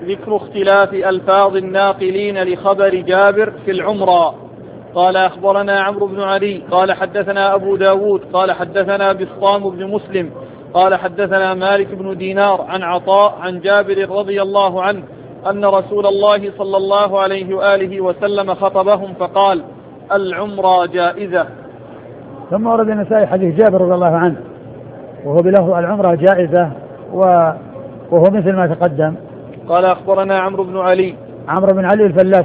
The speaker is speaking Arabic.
ذكر اختلاف ألفاظ الناقلين لخبر جابر في العمرة. قال أخبرنا عمرو بن علي قال حدثنا أبو داود قال حدثنا بسطام بن مسلم قال حدثنا مالك بن دينار عن عطاء عن جابر رضي الله عنه أن رسول الله صلى الله عليه وآله وسلم خطبهم فقال: العمرة جائزة. ثم ورد النسائي حديث جابر رضي الله عنه وهو بلفظ العمرة جائزة وهو مثل ما تقدم. قال أخبرنا عمرو بن علي الفلاس